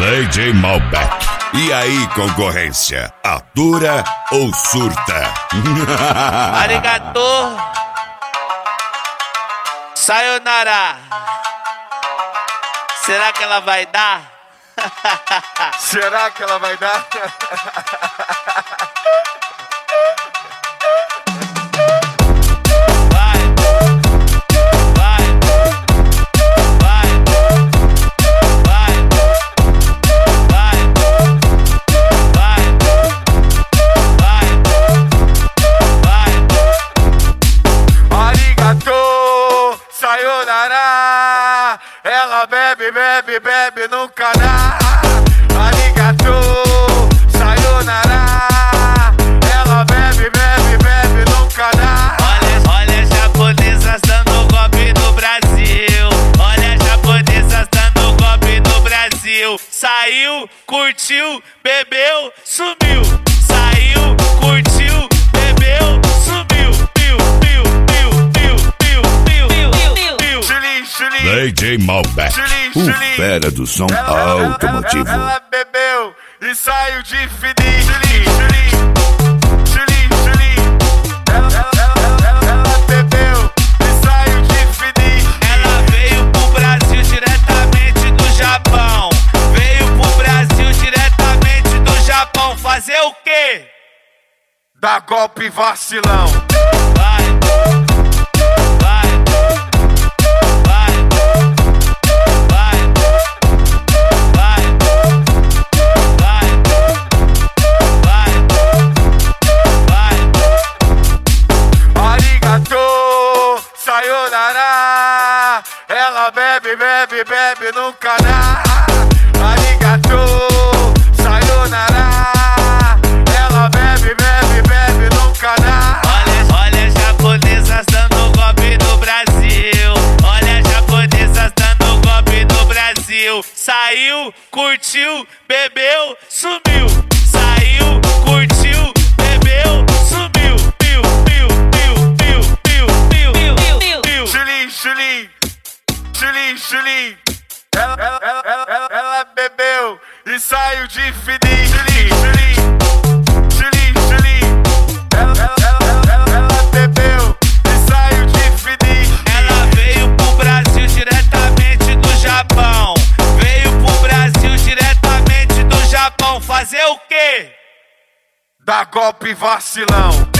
DJ Malbec. E aí, concorrência? Atura ou surta? Arigato. Sayonara. Será que ela vai dar? Será que ela vai dar? Sayonara, ela bebe, bebe, bebe, nunca dá. Arigato, sayonara, ela bebe, bebe, bebe, nunca dá. Olha as japonesas dando golpe no Brasil. Olha as japonesas dando golpe no Brasil. Saiu, curtiu, bebeu, sumiu. Saiu, curtiu, bebeu, sumiu. DJ Malbec, o fera do som automotivo. Ela bebeu e saiu de fininho. Ela bebeu e saiu de fininho. Ela veio pro Brasil diretamente do Japão. Veio pro Brasil diretamente do Japão. Fazer o quê? Dá golpe vacilão. Sayonara, ela bebe, bebe, bebe, nunca dá. Arigato, sayonara, ela bebe, bebe, bebe, nunca dá. Olha as japonesas dando golpe no Brasil. Olha as japonesas dando golpe no Brasil. Saiu, curtiu, bebeu, sumiu. Saiu, curtiu, bebeu, sumiu. Chulim, ela bebeu e saiu de fininho. Ela bebeu e saiu de fininho. Ela veio pro Brasil diretamente do Japão. Veio pro Brasil diretamente do Japão. Fazer o quê? Dá golpe vacilão.